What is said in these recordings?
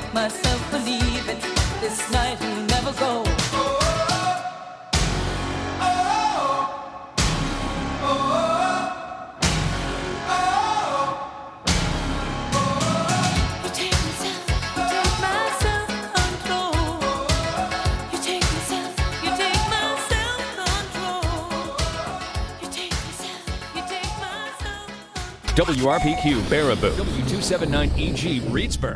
make myself believe it. This night will never go. WRPQ Baraboo, W279EG Reedsburg.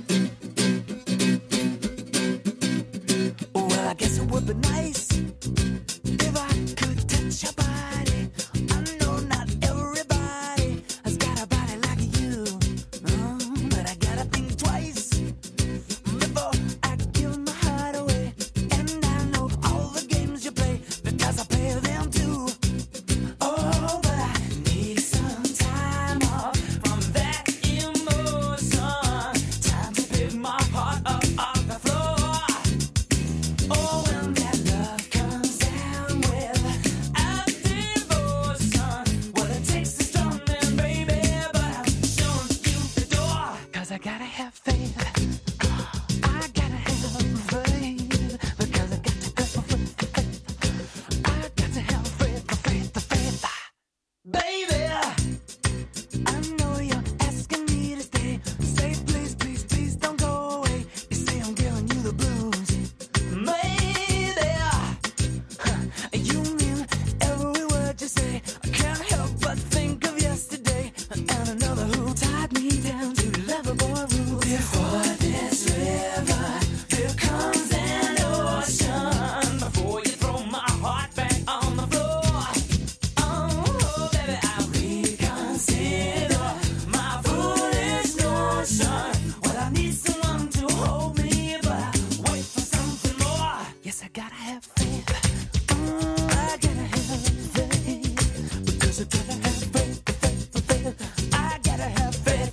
Well, I guess it would be nice if I could touch your body. I know not everybody has got a body like you, but I gotta think twice before I give my heart away. And I know all the games you play because I play them too. Oh, but I need some time off from that emotion. Time to pick my heart up off the floor. Oh, when that love comes down without devotion, well, it takes a strong man, baby, but I'm showing you the door. 'Cause I gotta have faith. I gotta have faith. Because I got to have faith. I got to have faith. Baby, I know you're asking me to stay. Stay, please, please, please don't go away. You say I'm giving you the blues. Maybe you mean every word you say. I can't help but think of yesterday and another who tied me down to lovable rules. Before this river, here comes an ocean. Before you throw my heart back on the floor. Oh, baby, I reconsider my foolish notion. Well, I need someone to hold me, but I wait for something more. Yes, I gotta have faith. I gotta have faith. Because I gotta have faith. I gotta have faith.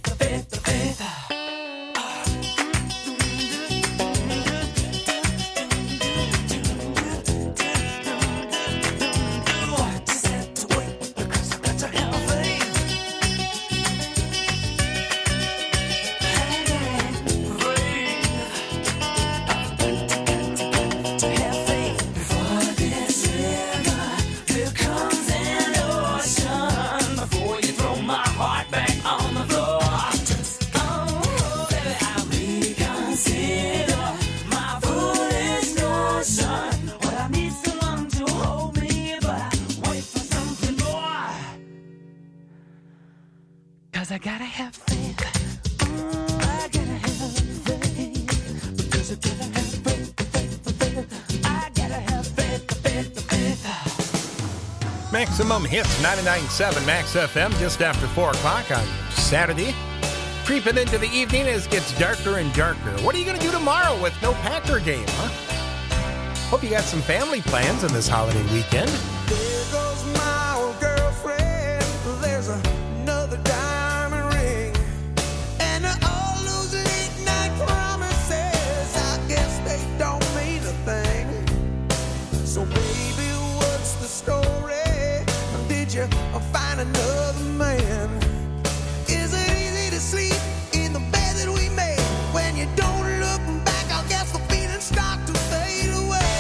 I just have to wait because I got to have faith. I gotta have faith. Before this river, here comes an ocean. Before you throw my heart back on the floor. Oh, baby, I reconsider my foolish notion. Well, I need someone to hold me, but I wait for something more. 'Cause I gotta have faith. I gotta have faith. Because I gotta have faith. I gotta have faith. Maximum Hits 99.7 Max FM just after 4 o'clock on Saturday. Creeping into the evening as it gets darker and darker. What are you going to do tomorrow with no Packer game, huh? Hope you got some family plans in this holiday weekend. There goes my old girlfriend. There's another diamond ring. And all those late night promises, I guess they don't mean a thing. So baby, what's the story? Did you find another man? Is it easy to sleep in the bed that we made? When you don't look back, I guess the feelings start to fade away.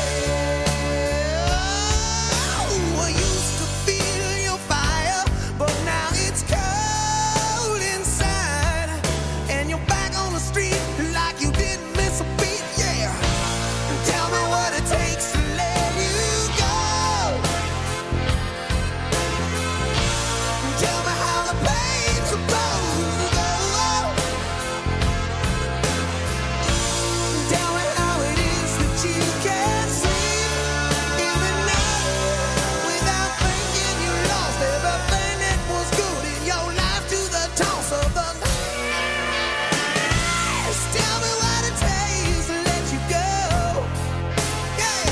I used to feel your fire, but now it's cold inside. And you're back on the street like you didn't miss a beat, yeah. Tell me what it takes to let you go. Tell me how the pain's supposed to go. Tell me how it is that you can sleep every night without thinking you lost everything that was good in your life to the toss of the night. Tell me what it takes to let you go. Yeah.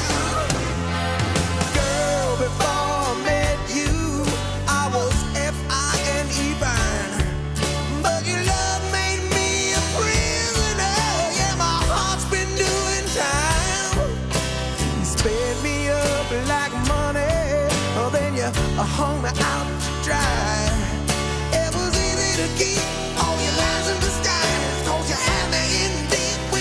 Girl, before I met you, I was F-I-N-E fine. But your love made me a prisoner. Yeah, my heart's been doing time. You sped me up like money, then you hung me out to dry. It was easy to keep all your lies in disguise, 'cause you had me in deep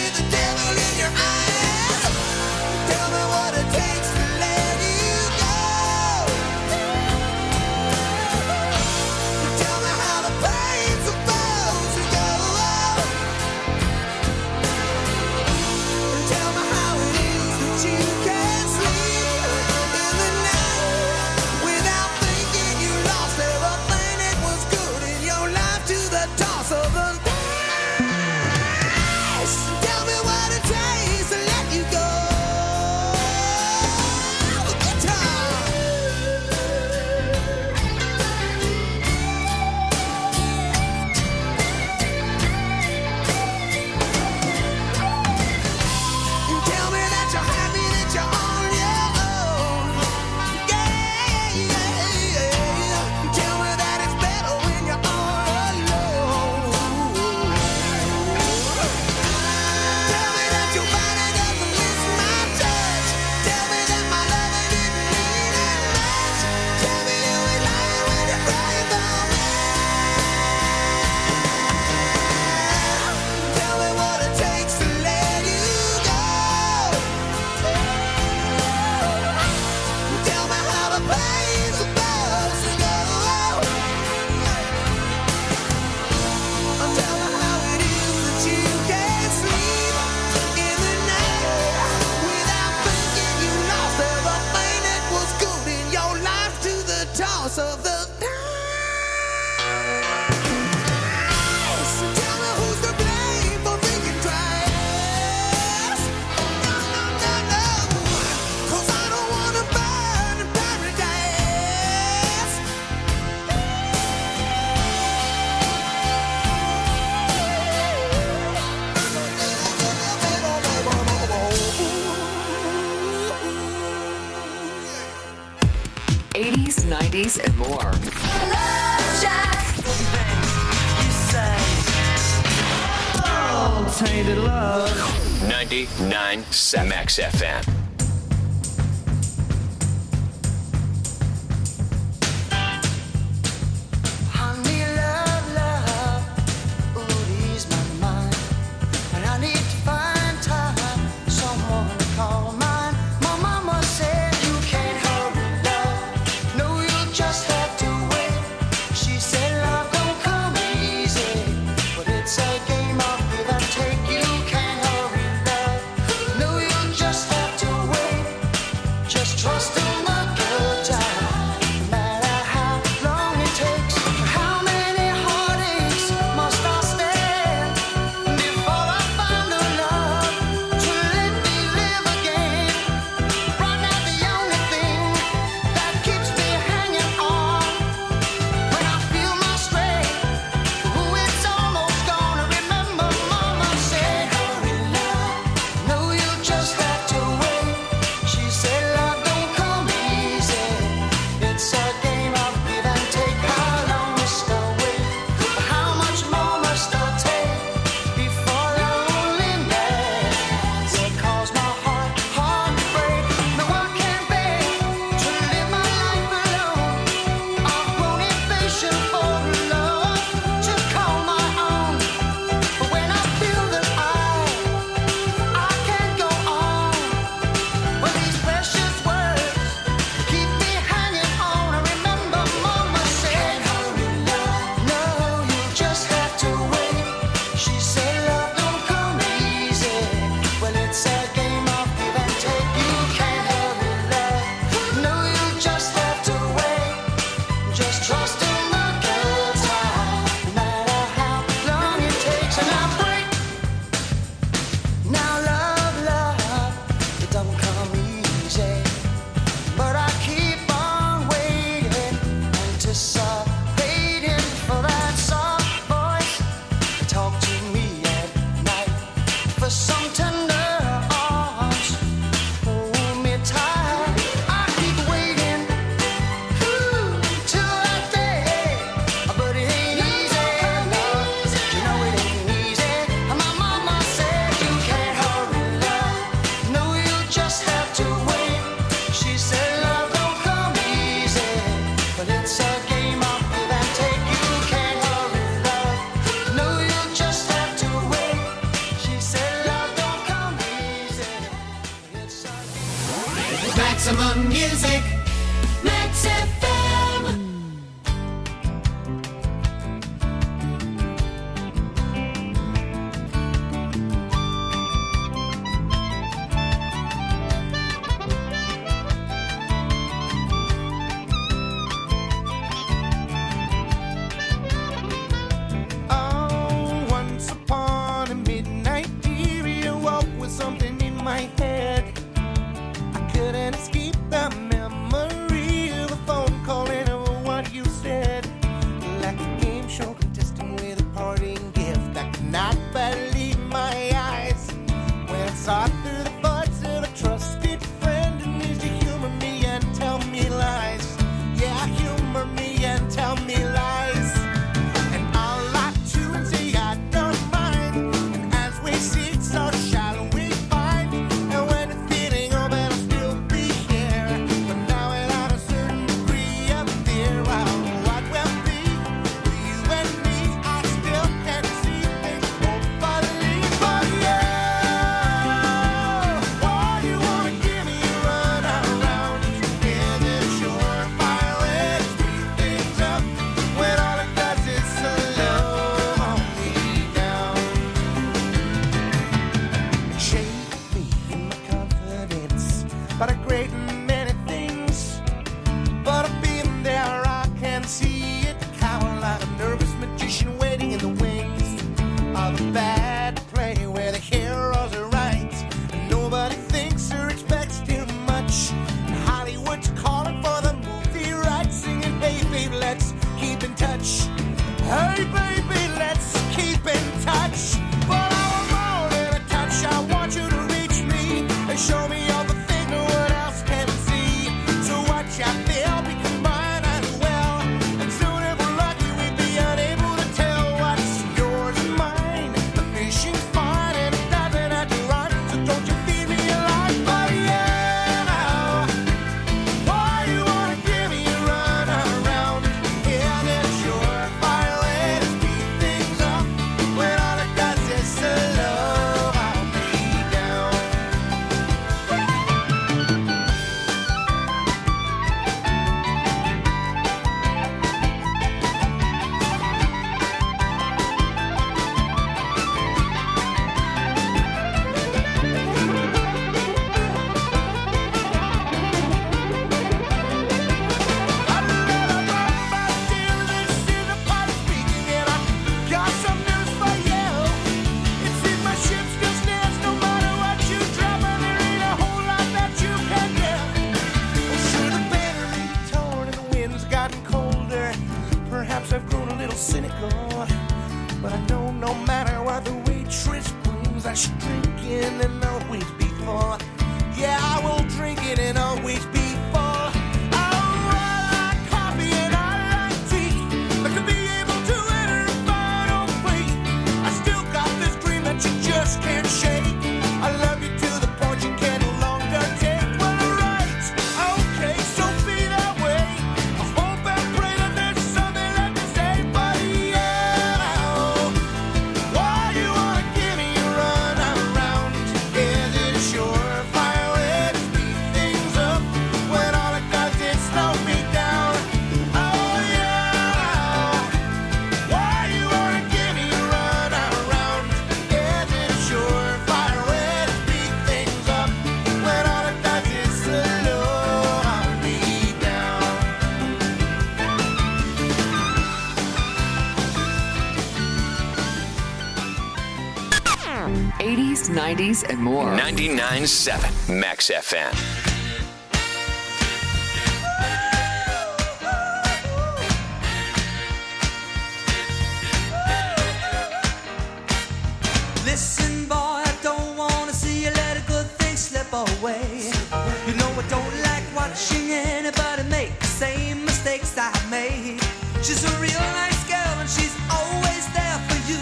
tainted love. 99.7 Max FM. Honey, love, ooh, ease my mind. And I need to find time, someone to call mine. My mama said you can't hurry love. No, you just have to wait. She said love don't come easy, but it's a game of give and take. You can't hurry love. No, you just have to wait. Just trust in the good time, no matter how long it takes. How many heartaches must I stand before I find the love to let me live again? Right now the only thing that keeps me hanging on when I feel my strength, ooh, it's almost gone. Remember mama said, hurry love, no, you just have to wait. She said love don't come easy, it's a game of give and take. How long must I wait? How much more must I take before loneliness will cause my heart to break? No, I can't bear to live my life alone. I've grown impatient for love to call my own. But when I feel that I can't go on, well, these precious words keep me hanging on. I remember mama said, hurry love, no, you just have to wait. She said love don't come easy, well, it's a game of give and take. You can't hurry love, no, you just have to wait. Just trust in the good time, no matter how long it takes. And I break. Now love, it don't come easy, but I keep on waiting, anticipating for that soft voice to talk to me at night, for some tender arms, hold me tight. I keep waiting, ooh, till that day, but it ain't easy, no, you know it ain't easy. My mama said you can't hurry love, no, you just have to wait. She said love don't come easy, but it's a game of give and take. You can't hurry love, no, you just have to wait. She said love don't come easy, but it's a game. Maximum music, Max FM. Oh, once upon a midnight period, walk with something in my head. I couldn't escape the memory. much drinking and always be full. Yeah, I will drink it and always be full. I like coffee and I like tea, but to be able to enter a final plea, I still got this dream that you just can't shake. I love you to the point you can no longer take. Well, right, okay, so be that way. I hope and pray that there's something left to say, but yeah, why you wanna give me a run around? Is it a surefire way to speed things up when all it does is slow me down? Oh yeah, why you wanna give me a run around? Is it a surefire way to speed things up when all it does is slow me down? 80s, 90s, and more. 99.7 Max FM. Listen, boy, I don't wanna see you let a good thing slip away. You know I don't like watching anybody make the same mistakes I made. She's a real nice girl and she's always there for you.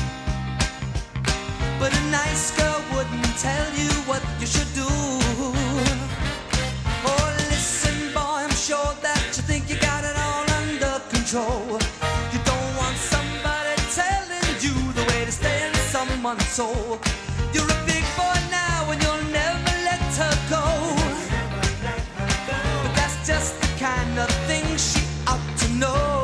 But a nice girl wouldn't tell you what you should do. Oh, listen, boy, I'm sure that you think you got it all under control. You don't want somebody telling you the way to stay in someone's soul. You're a big boy now and you'll never let her go. But that's just the kind of thing she ought to know.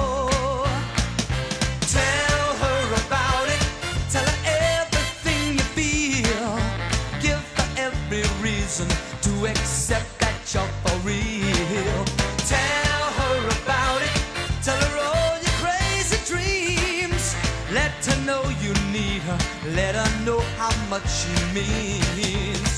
Tell her about it. Tell her everything you feel. Give her every reason to accept that you're for real. Tell her about it. Tell her all your crazy dreams. Let her know you need her. Let her know how much she means.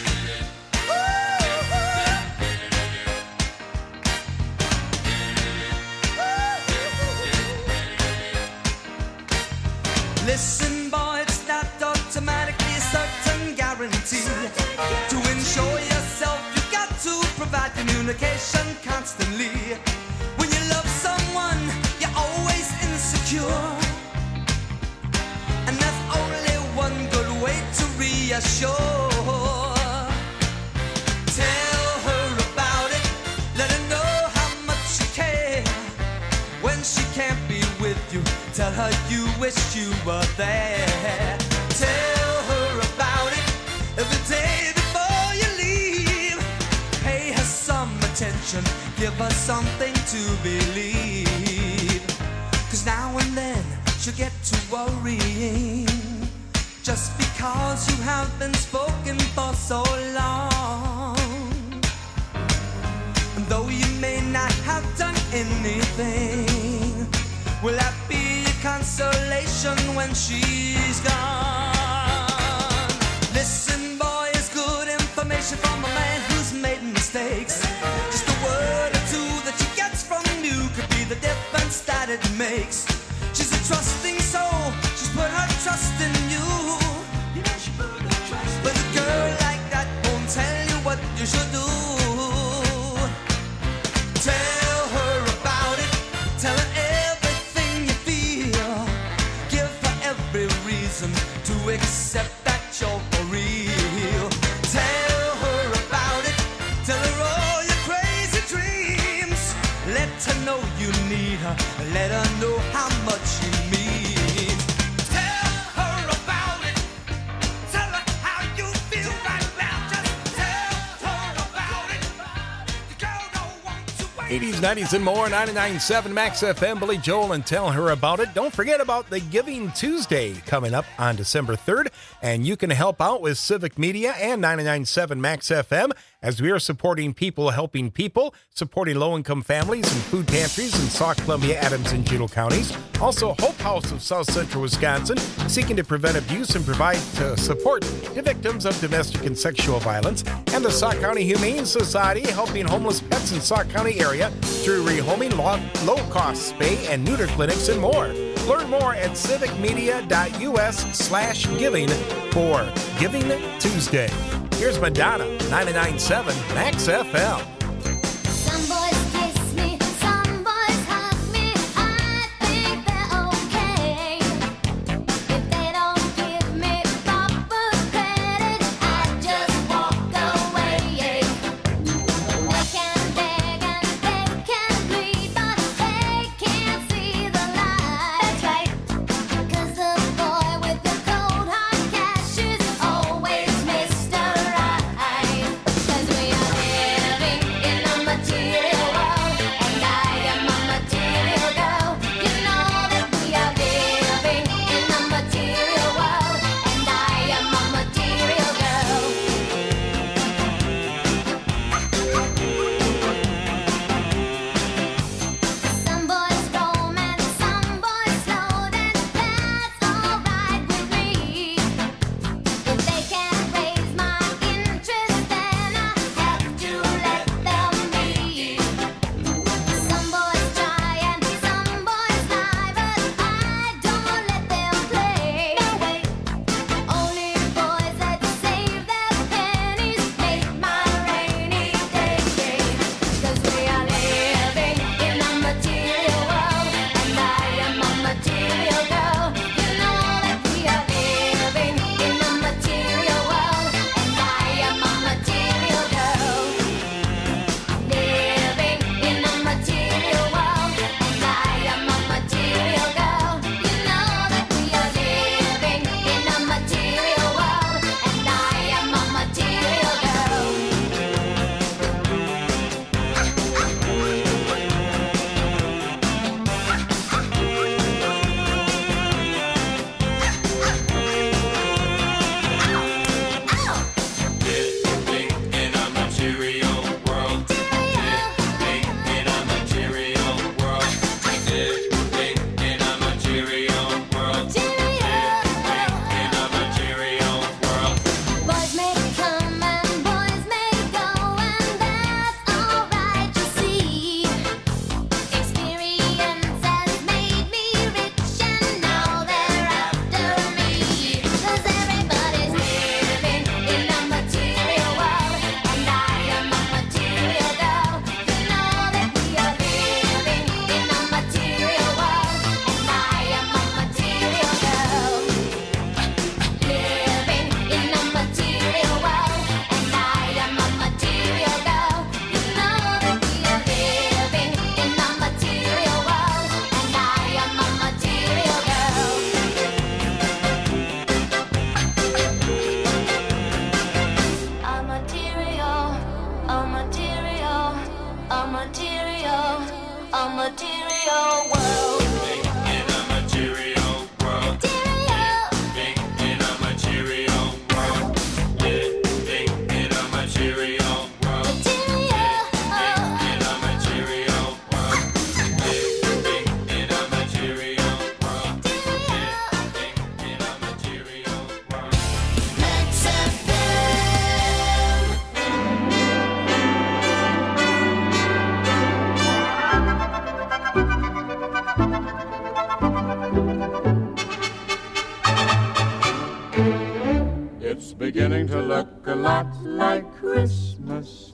Listen, boy, it's not automatically a certain guarantee. To ensure yourself, you got to provide communication constantly. When you love someone, you're always insecure. And there's only one good way to reassure. Tell her about it. Let her know how much you care. When she can't be with you, tell her you wish you were there. Tell her about it every day before you leave. Pay her some attention, give her something to believe. 'Cause now and then she'll get to worrying, just because you have been spoken for so long. And though you may not have done anything, will that be a consolation when she's gone? Listen, boy, it's good information from a man who's made mistakes. Just a word or two that she gets from you could be the difference that it makes. She's a trusting soul, she's put her trust in you. But a girl like that won't tell you what you should do. Tell her about it, tell her everything you feel. Give her every reason to accept that you're for real. Tell her about it, tell her all your crazy dreams. Let her know you need her, let her know how much she means. Tell her about it, tell her how you feel right now. Just tell her about it. The girl don't want to wait. 80s, 90s, and more. 99.7 Max FM. Billy Joel and Tell Her About It. Don't forget about the Giving Tuesday coming up on December 3rd. And you can help out with Civic Media and 99.7 Max FM as we are supporting people helping people, supporting low-income families and food pantries in Sauk, Columbia, Adams, and Juneau counties. Also, Hope House of South Central Wisconsin, seeking to prevent abuse and provide support to victims of domestic and sexual violence. And the Sauk County Humane Society, helping homeless pets in Sauk County area through rehoming, low-cost spay and neuter clinics, and more. Learn more at civicmedia.us/giving for Giving Tuesday. Here's Madonna, 99.7 Max FM. Some boys kiss me, some boys hug me. I think they're okay. If they don't give me proper credit, I just walk away. They can beg and they can plead, but they can't see the light. That's right. 'Cause the boy with the cold hard cash is always Mr. Right. 'Cause we are living in a material world, and I am a material girl. You know that we are living in a material world, and I am a material girl. Some boys roam and some boys float, and that's alright with me. If they can't raise my interest, then I have to let them be. Some boys try and some boys lie, but I don't let them play. No way. Only boys that save their pennies make my rainy day. 'Cause we are living in a material world, and I am a material girl. You know that we are living in a material world, and I am a material girl. Living in a material world, and I am a material girl. You know that we are living in a material world, and I am a material girl. Living in a material world. Living in a material world. Living in a material world. Living in a material world. Boys may come and boys may go, and that's alright, you see. Experience has made me rich, and now they're after me. 'Cause everybody's living in a material world, and I am a material girl. You know that we are living in a material world, and I am a material girl. Living in a material world, and I am a material girl. You know that we are living in a material world, and I am a material girl. A material, a material, a material, a material world. Living in a material world. Material. Living in a material world. Living in a material world. Material. In a material world. Living in a material world. Living in a material world. Max FM. It's beginning to look a lot like Christmas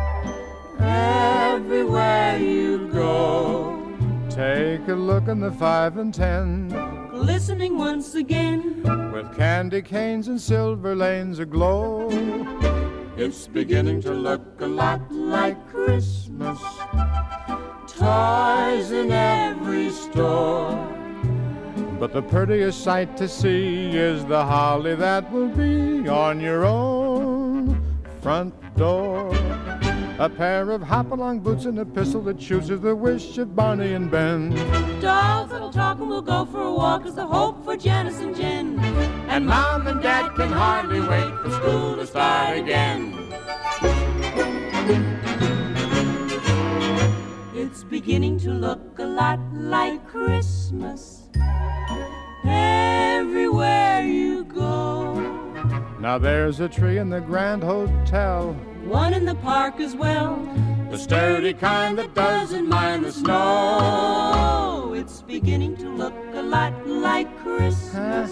everywhere you go. Take a look in the 5 and 10, Glistening once again. with candy canes and silver lanes aglow. It's beginning to look a lot like Christmas. Toys in every store. But the prettiest sight to see is the holly that will be on your own front door. A pair of hop-along boots and a pistol that chooses the wish of Barney and Ben. Dolls that'll talk and we'll go for a walk is the hope for Janice and Jen. And Mom and Dad can hardly wait for school to start again. It's beginning to look a lot like Christmas everywhere you go. Now there's a tree in the Grand Hotel, One in the park as well, the sturdy kind that doesn't mind the snow. It's beginning to look a lot like Christmas.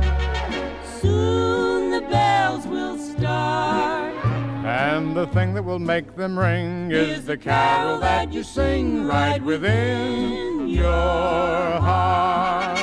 Soon the bells will start. And the thing that will make them ring is the carol that you sing right within your heart.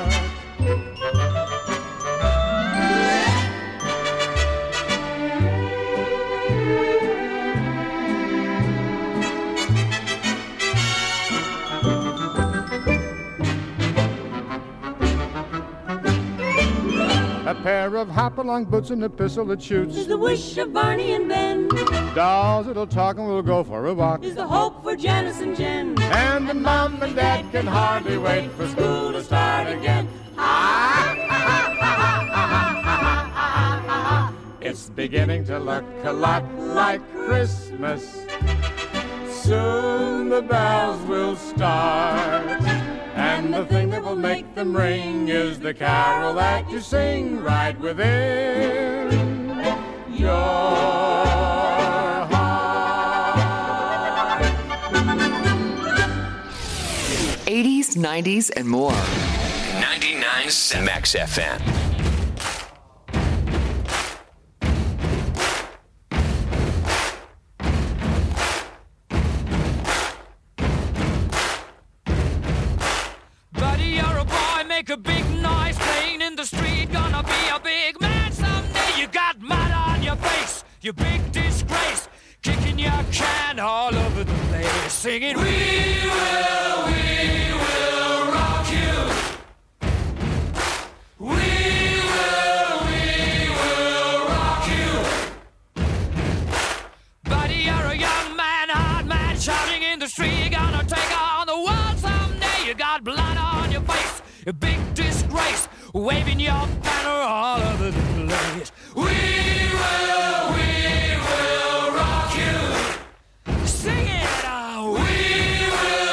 A pair of hop-along boots and a pistol that shoots Is the wish of Barney and Ben. dolls that'll talk and we'll go for a walk. Is the hope for Janice and Jen. And the mom and dad can hardly wait for school to start again. It's beginning to look a lot like Christmas. Soon the bells will start. And the thing that will make them ring is the carol that you sing right within your heart. 80s, 90s, and more. 99.7 Max FM. Make a big noise playing in the street. Gonna be a big man someday. You got mud on your face, you big disgrace. Kicking your can all over the place. Singing, we will rock you. We will rock you. Buddy, you're a young man, hard man, shouting in the street. You're gonna take on the world someday. You got blood on your face, a big disgrace, waving your banner all over the place. We will rock you. Sing it out. We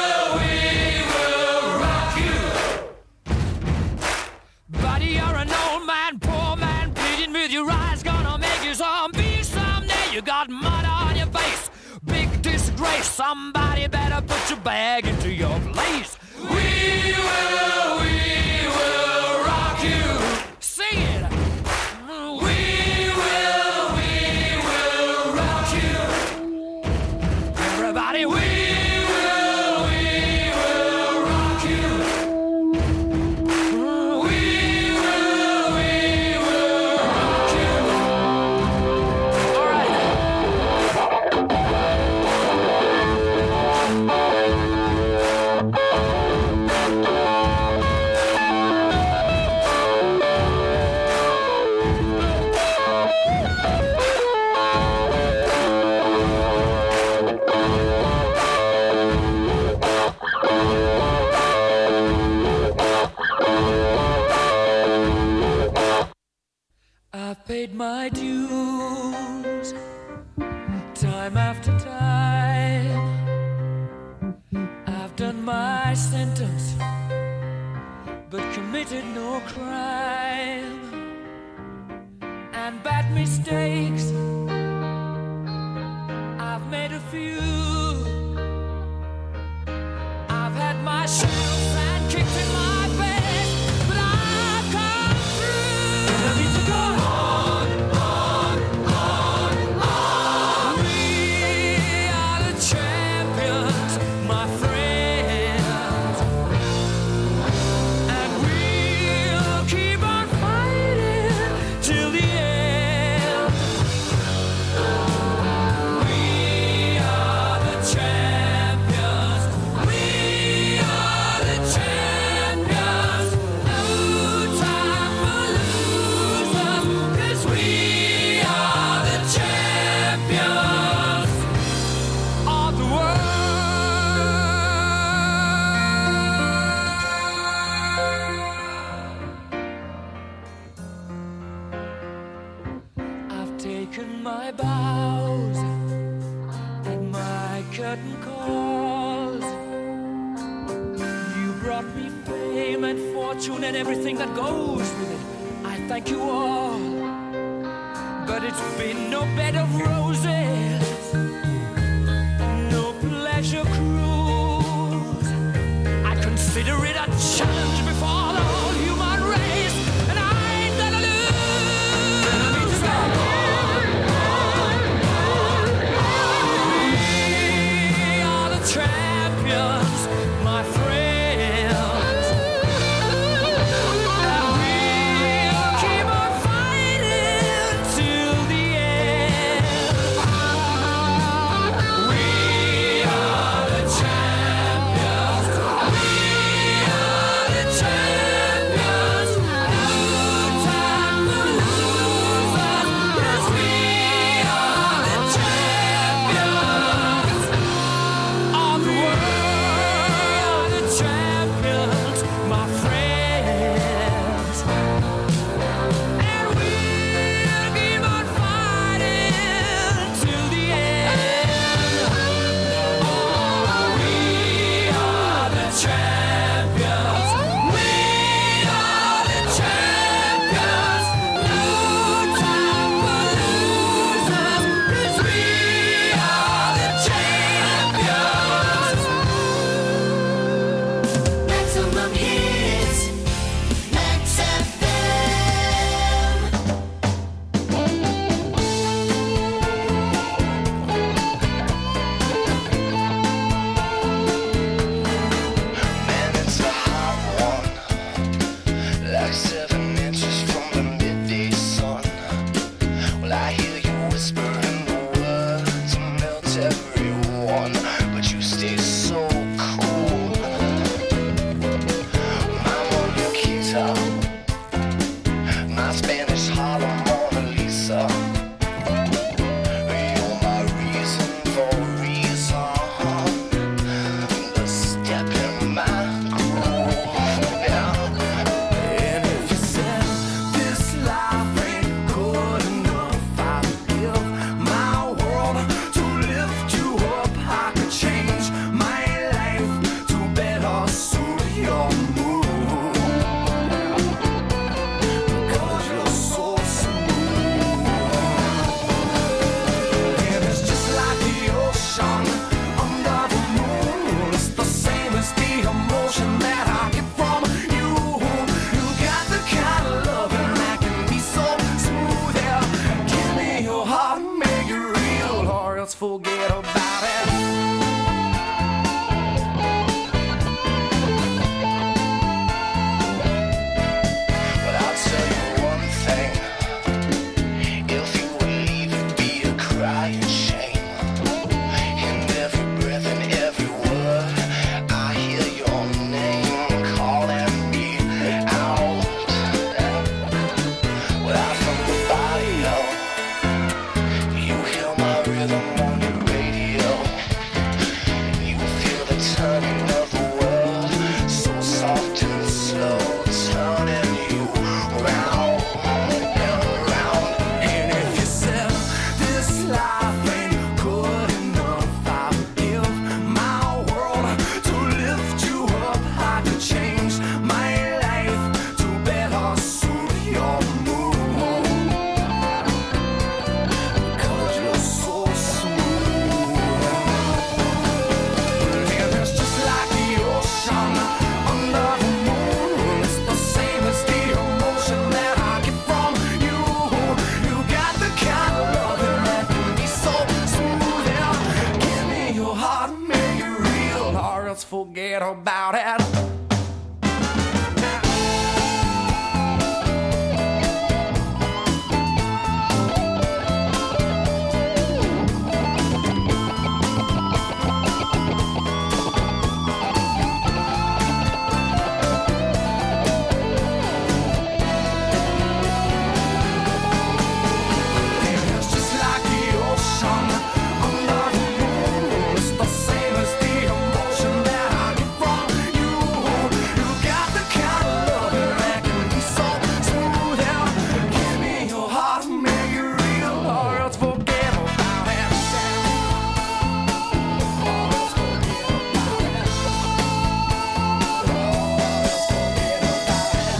will rock you. Buddy, you're an old man, poor man, pleading with your eyes, gonna make you zombie someday. You got mud on your face, big disgrace. Somebody better put your bag into your place. We will rock you. Sing it. We will rock you. Everybody, we will rock you. We will rock you. All right. I've paid my dues time after time. I've done my sentence, but committed no crime. And bad mistakes, I've made a few. I've had my shells and kicked in my face, but I've come through. I need to go on. We are the champions, my friends, and we'll keep on fighting till the end. We are the champions. We are the champions. No time for losers, 'cause we are the champions of the world. I've taken my bows and my curtain calls. You brought me fame and fortune and everything that goes with it. I thank you all, but it's been no bed of roses, no pleasure cruise. I consider it a challenge before the whole like 7 inches from the midday sun. Well, I hear you whisper in the words to melt everyone, but you stay so cool. My Monica, my Spanish Harlem Mona Lisa. You're my reason for reason. The step in my groove. And if you said this life ain't good enough, I'd give my world to lift you up. I could change my life to better suit your mood. Because you're so smooth. And it's just like the ocean under the moon. It's the same as the emotion that I get from you. You got the kind of loving that can be so smooth. Yeah, give me your heart, make it real, or else forget about it. But I'll tell you one thing. If you would leave, it'd be a crying shame. In every breath and every word, I hear your name calling me out. Well, I'm from the barrio. You hear my rhythm on your radio. You feel the turning of the world, so soft and slow, turning you round and round. And if you said this life ain't good enough, I'd give my world to lift you up. I could change my life to better suit your mood. Because you're so smooth. And it's just like the ocean under the moon. It's the same as the emotion that I get from you. You got the kind of loving that can be so smooth. Yeah, give me your heart, make it real, or else forget about it. It's just like the ocean under the moon. It's the same as the emotion that I get from you. You got the kind of loving that can be so smooth. Yeah, give me your heart, make it real, or else forget about it. Or else forget about it. Or else forget about it.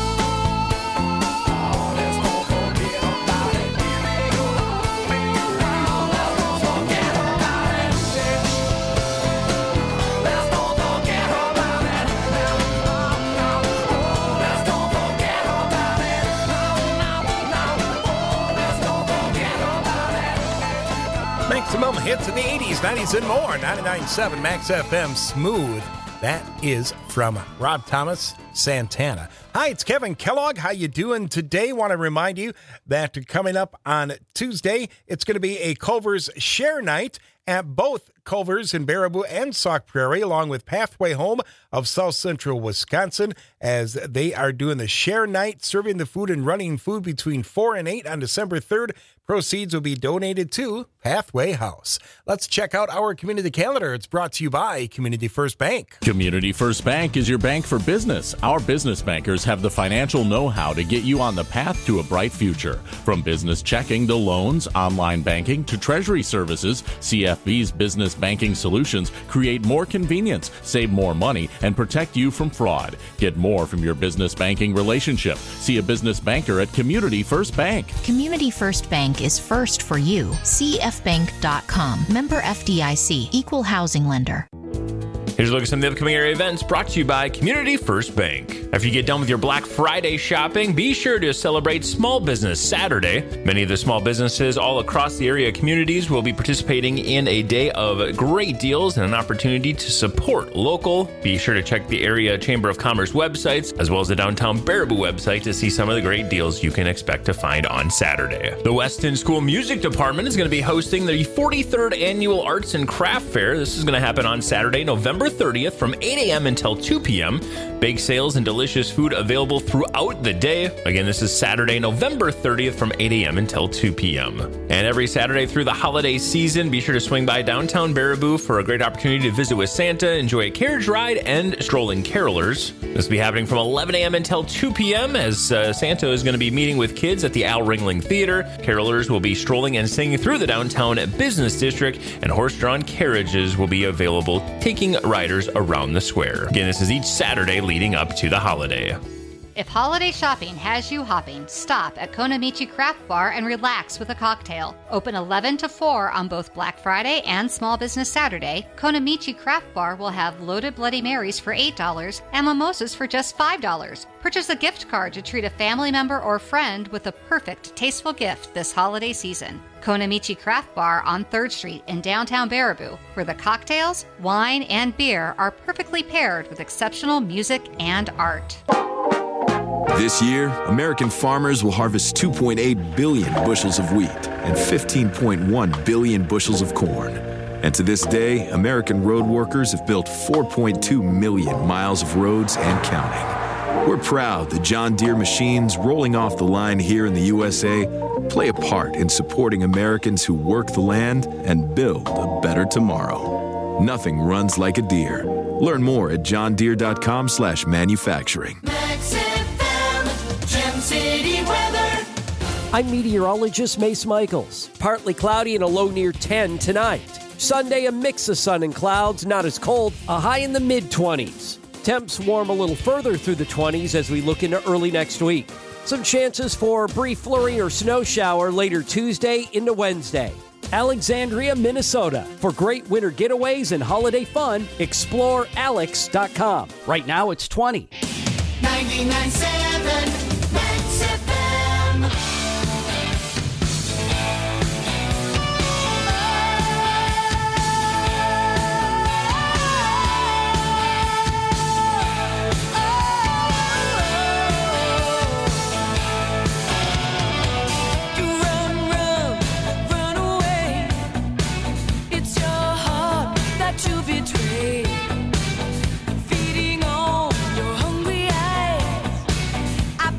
Oh, let's don't forget about it. Give me your heart, make it real. Let's don't forget about it. Let's don't forget about it. Let's don't forget about it. Let's don't forget about it. Maximum hits in the 80s, 90s, and more. 99.7 Max FM Smooth. That is from Rob Thomas, Santana. Hi, it's Kevin Kellogg. How you doing today? Want to remind you that coming up on Tuesday, it's going to be a Culver's Share Night at both Culver's in Baraboo and Sauk Prairie, along with Pathway Home of South Central Wisconsin, as they are doing the Share Night, serving the food and running food between 4 and 8 on December 3rd. Proceeds will be donated to Pathway House. Let's check out our community calendar. It's brought to you by Community First Bank. Community First Bank is your bank for business. Our business bankers have the financial know-how to get you on the path to a bright future. From business checking to loans, online banking to treasury services, CFB's business banking solutions create more convenience, save more money, and protect you from fraud. Get more from your business banking relationship. See a business banker at Community First Bank. Community First Bank is first for you. CFbank.com. Member FDIC. Equal housing lender. Here's a look at some of the upcoming area events brought to you by Community First Bank. After you get done with your Black Friday shopping, be sure to celebrate Small Business Saturday. Many of the small businesses all across the area communities will be participating in a day of great deals and an opportunity to support local. Be sure to check the area Chamber of Commerce websites as well as the Downtown Baraboo website to see some of the great deals you can expect to find on Saturday. The Weston School Music Department is going to be hosting the 43rd Annual Arts and Craft Fair. This is going to happen on Saturday, November 30th from 8 a.m. until 2 p.m. Bake sales and delicious food available throughout the day. Again, this is Saturday, November 30th from 8 a.m. until 2 p.m. And every Saturday through the holiday season, be sure to swing by Downtown Baraboo for a great opportunity to visit with Santa, enjoy a carriage ride, and strolling carolers. This will be happening from 11 a.m. until 2 p.m. as Santa is going to be meeting with kids at the Al Ringling Theater. Carolers will be strolling and singing through the downtown business district, and horse-drawn carriages will be available, taking riders around the square. Again, this is each Saturday leading up to the holiday. If holiday shopping has you hopping, stop at Konamichi Craft Bar and relax with a cocktail. Open 11 to 4 on both Black Friday and Small Business Saturday, Konamichi Craft Bar will have loaded Bloody Marys for $8 and mimosas for just $5. Purchase a gift card to treat a family member or friend with a perfect, tasteful gift this holiday season. Konamichi Craft Bar on 3rd Street in downtown Baraboo, where the cocktails, wine, and beer are perfectly paired with exceptional music and art. This year, American farmers will harvest 2.8 billion bushels of wheat and 15.1 billion bushels of corn. And to this day, American road workers have built 4.2 million miles of roads and counting. We're proud that John Deere machines rolling off the line here in the USA play a part in supporting Americans who work the land and build a better tomorrow. Nothing runs like a Deere. Learn more at johndeere.com/manufacturing. City weather. I'm meteorologist Mace Michaels. Partly cloudy and a low near 10 tonight. Sunday, a mix of sun and clouds, not as cold, a high in the mid-20s. Temps warm a little further through the 20s as we look into early next week. Some chances for a brief flurry or snow shower later Tuesday into Wednesday. Alexandria, Minnesota. For great winter getaways and holiday fun, explore alex.com. Right now it's 20. 99.7 Max FM. Run away. It's your heart that you betray. Feeding on your hungry eyes. I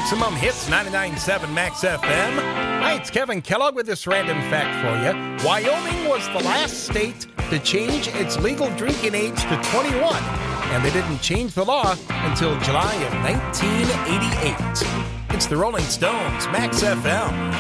Maximum Hits 99.7 Max FM. Hi, it's Kevin Kellogg with this random fact for you. Wyoming was the last state to change its legal drinking age to 21, and they didn't change the law until July of 1988. It's the Rolling Stones, Max FM.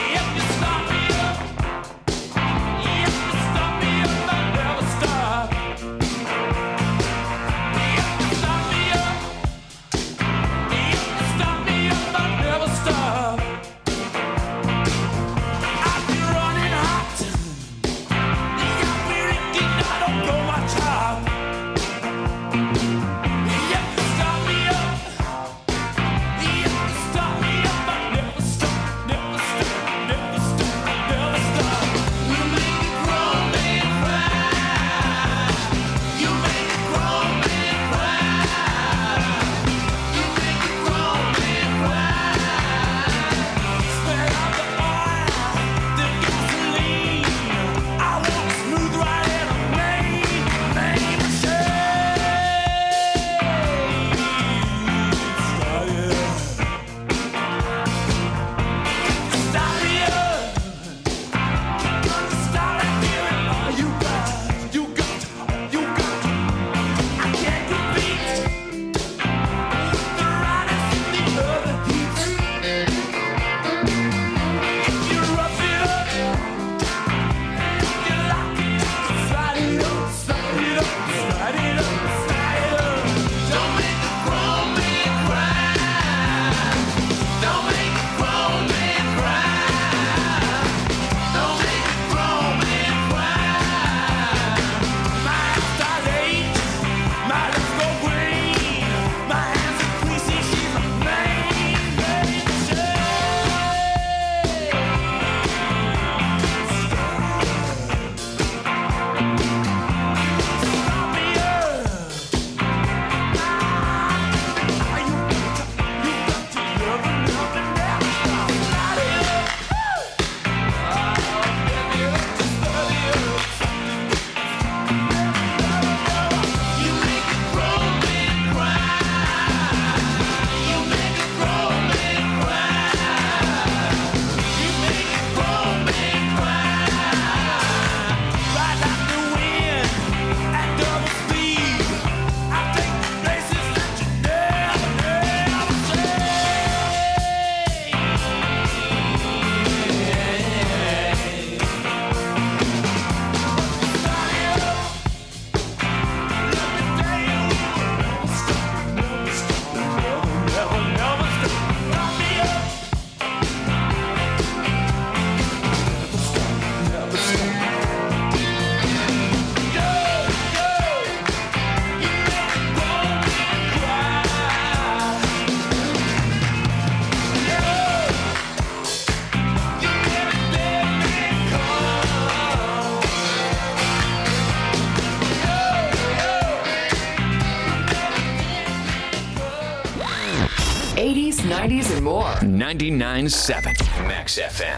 '80s, '90s, and more. 99.7 Max FM.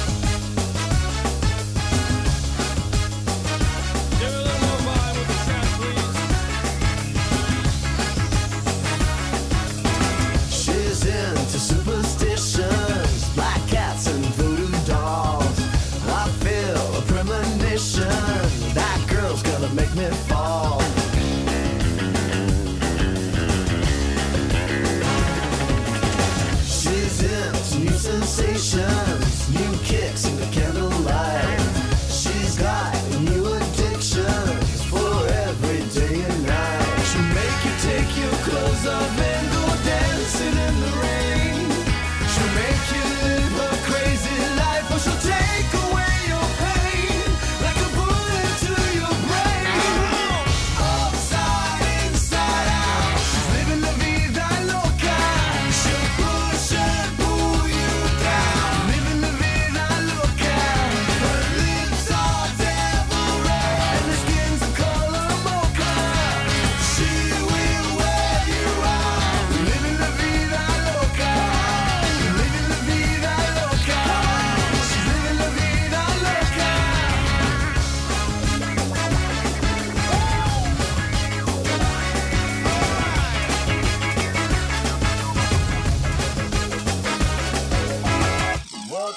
She's into superstitions, black cats and voodoo dolls. I feel a premonition, that girl's gonna make me fall. She's into new sensations, new kicks in the candlelight. She's got new addictions for every day and night. She'll make you take your clothes off and go dancing in the rain. She'll make you live a crazy life, or she'll take away your pain like a bullet to your brain.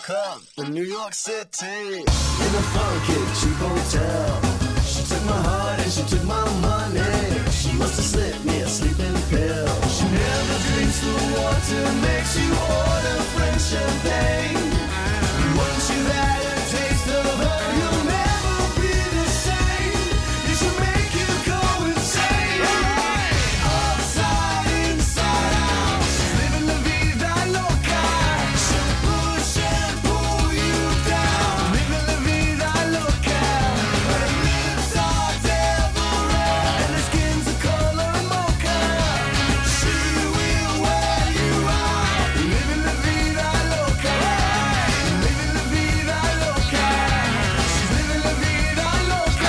woke up in New York City in a funky cheap hotel. She took my heart and she took my money. She must have slipped me a sleeping pill. She never drinks the water, makes you order French champagne. Once you've had a taste of her, you'll never be the same. It should make you go insane. Upside, inside out, she's living la vida loca. She'll push and pull you down, living la vida loca. Her lips are devil red and her skin's the color mocha. She will wear you out, living la vida loca. Living la vida loca. She's living la vida loca.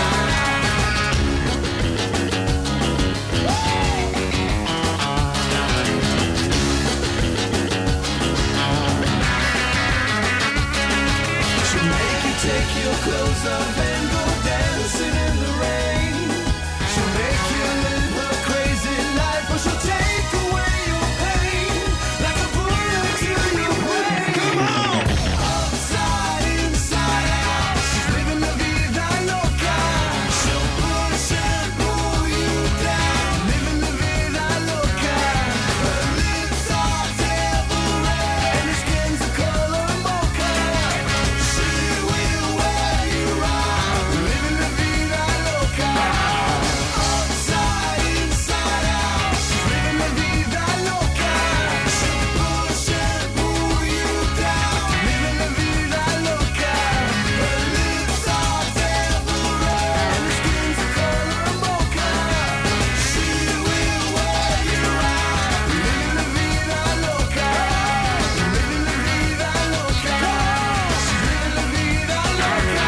She'll make you take your clothes off and go dancing in the rain. She'll make you live her crazy life, or she'll take away your pain like a bullet to your brain. Come on! Upside, inside out, she's living la vida loca. She'll push and pull you down, living la vida loca. Her lips are devil red and her skin's the color mocha. She will wear you out, living la vida loca. Upside, inside out, she's living la vida loca. She'll push and pull you down, living la vida loca. Her lips are devil red and her skin's the color mocha. She will wear you out, living la vida loca. Living la vida loca. She's living la vida loca.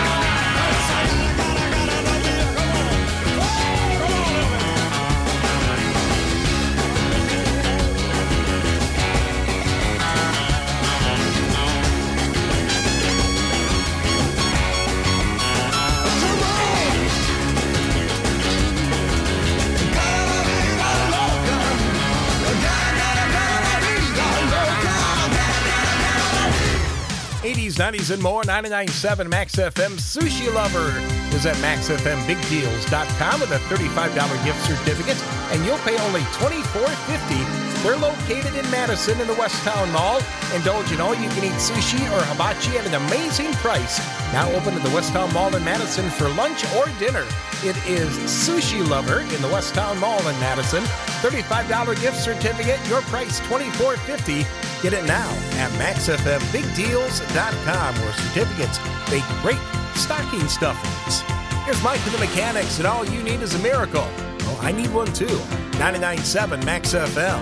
80s, 90s, and more. 99.7 Max FM. Sushi Lover is at MaxFMBigDeals.com with a $35 gift certificate, and you'll pay only $24.50. They're located in Madison in the Westtown Mall. Indulge in all-you-can-eat sushi or hibachi at an amazing price. Now open at the Westtown Mall in Madison for lunch or dinner. It is Sushi Lover in the Westtown Mall in Madison. $35 gift certificate, your price $24.50. Get it now at MaxFMBigDeals.com, where certificates make great stocking stuffers. Here's Mike to the Mechanics, and all you need is a miracle. Oh, I need one too. 99.7 Max FM.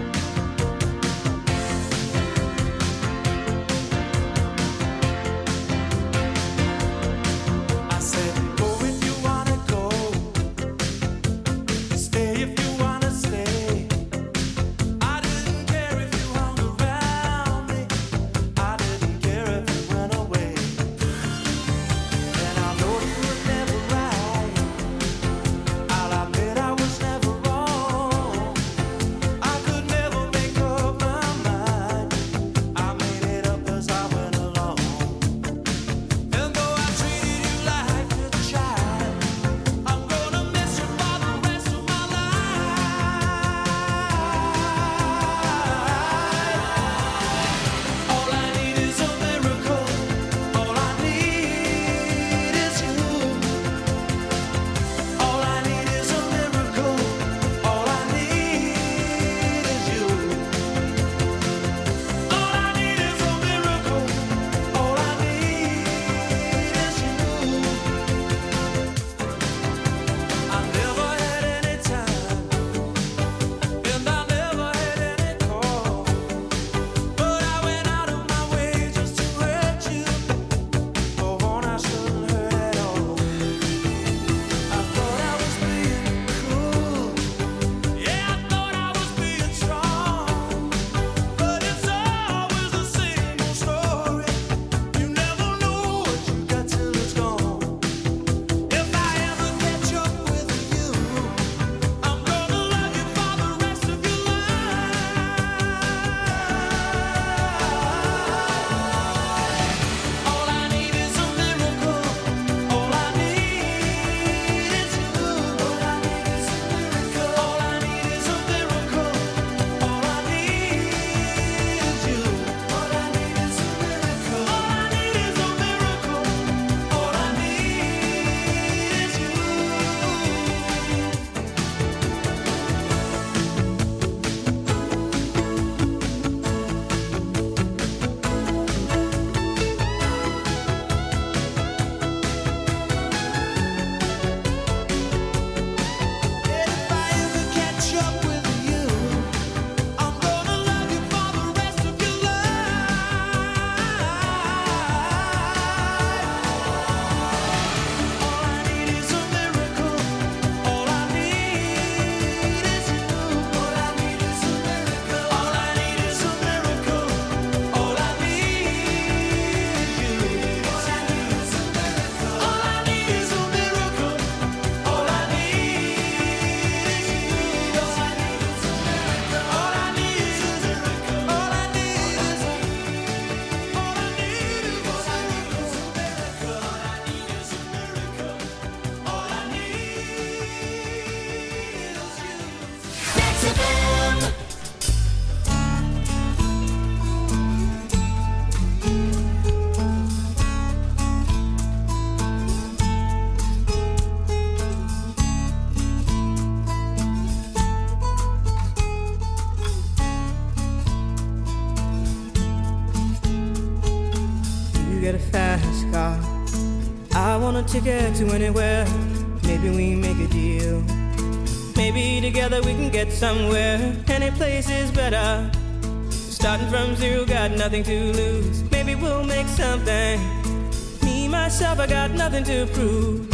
I said, go if you wanna go, stay if you wanna stay. I didn't care if you hung around me, I didn't care if you went away. And I know you were never right, I'll admit I was never wrong. I could get a fast car. I want a ticket to anywhere. Maybe we make a deal. Maybe together we can get somewhere. Any place is better. Starting from zero, got nothing to lose. Maybe we'll make something. Me, myself, I got nothing to prove.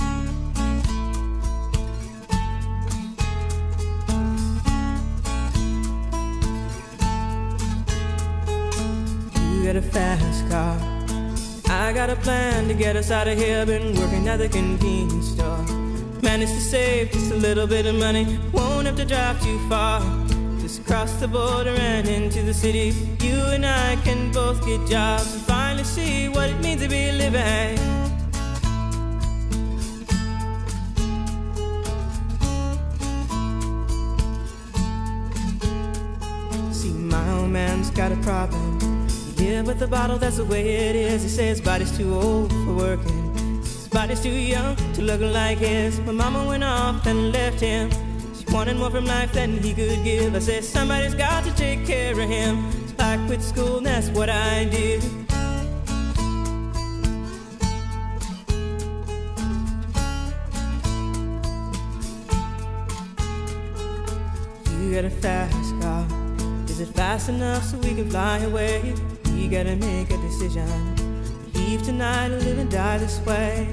You got a fast car. I got a plan to get us out of here. Been working at the convenience store. Managed to save just a little bit of money. Won't have to drive too far. Just cross the border and into the city. You and I can both get jobs and finally see what it means to be living. See, my old man's got a problem. He live with a bottle, that's the way it is. He says his body's too old for working. His body's too young to look like his. My mama went off and left him. She wanted more from life than he could give. I said somebody's got to take care of him. So I quit school and that's what I did. You got a fast car. Is it fast enough so we can fly away? We gotta make a decision. Leave tonight or live and die this way.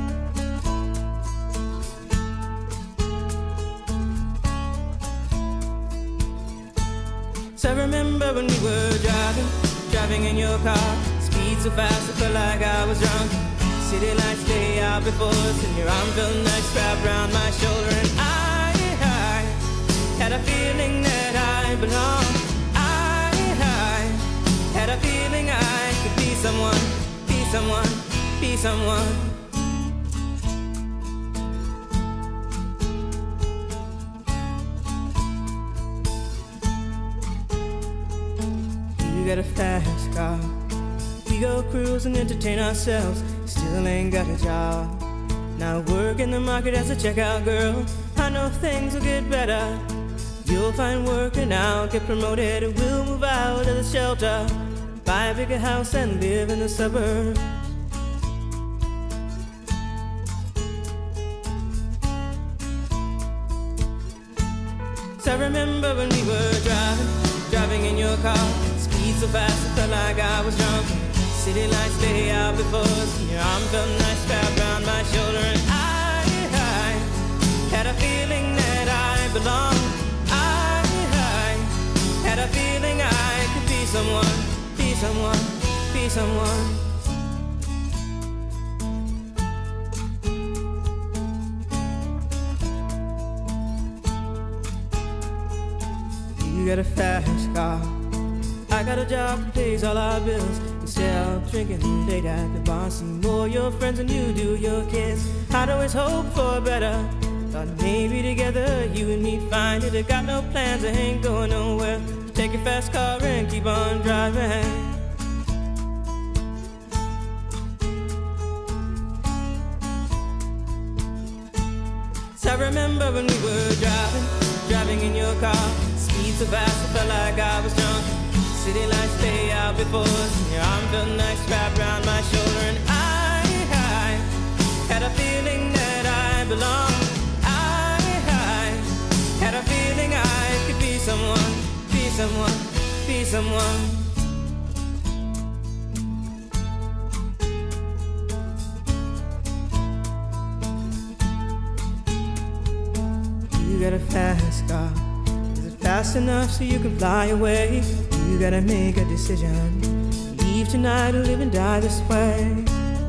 So I remember when we were driving in your car. Speed so fast I felt like I was drunk. City lights lay out before us, and your arm felt nice wrapped around my shoulder. And I had a feeling that I belonged. I had a feeling I could be someone, be someone, be someone. You got a fast car. We go cruise and entertain ourselves. Still ain't got a job. Now work in the market as a checkout girl. I know things will get better. You'll find work and I'll get promoted. And we'll move out of the shelter, buy a bigger house and live in the suburbs. So I remember when we were driving in your car. Speed so fast I felt like I was drunk. City lights lay out before us, and your arm felt nice wrapped around my shoulder. And I had a feeling that I belonged. I had a feeling I could be someone, be someone, be someone. You got a fast car. I got a job that pays all our bills. Instead of drinking late at the bar, see more your friends than you do your kids. I'd always hope for better. Thought maybe together you and me find it. I got no plans, I ain't going nowhere. Take your fast car and keep on driving. So I remember when we were driving in your car. Speed so fast I felt like I was drunk. City lights lay out before us, and your arm felt nice wrapped around my shoulder. And I had a feeling that I belonged. I had a feeling I could be someone, be someone, be someone. You got a fast car. Is it fast enough so you can fly away? You gotta make a decision. Leave tonight or live and die this way.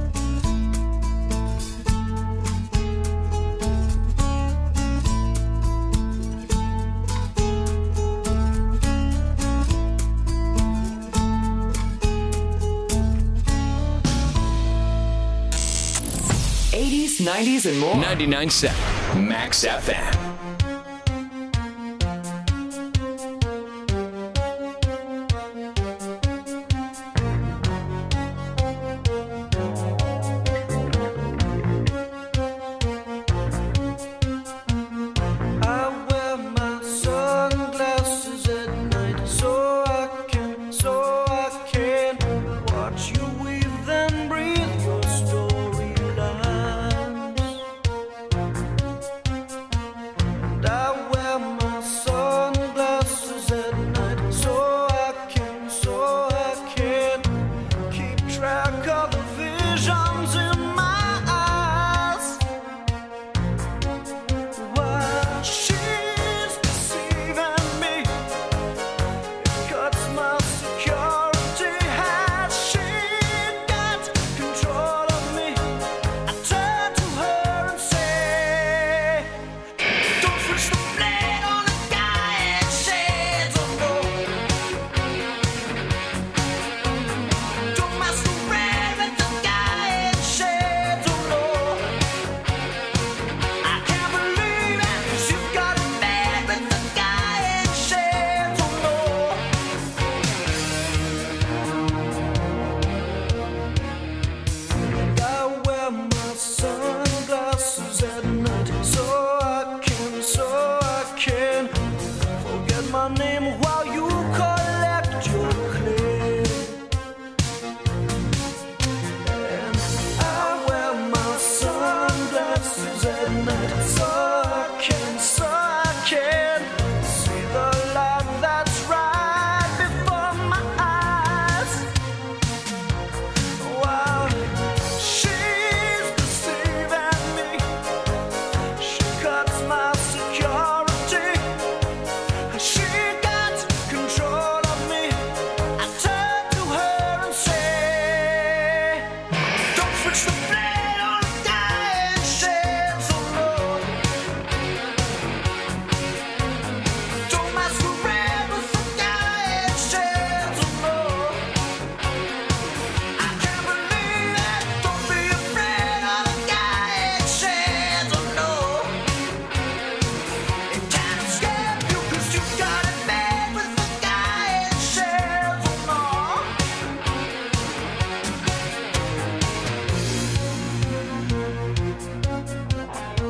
'80s, '90s, and more. 99.7 Max FM. So I can watch you weave then breathe. jambes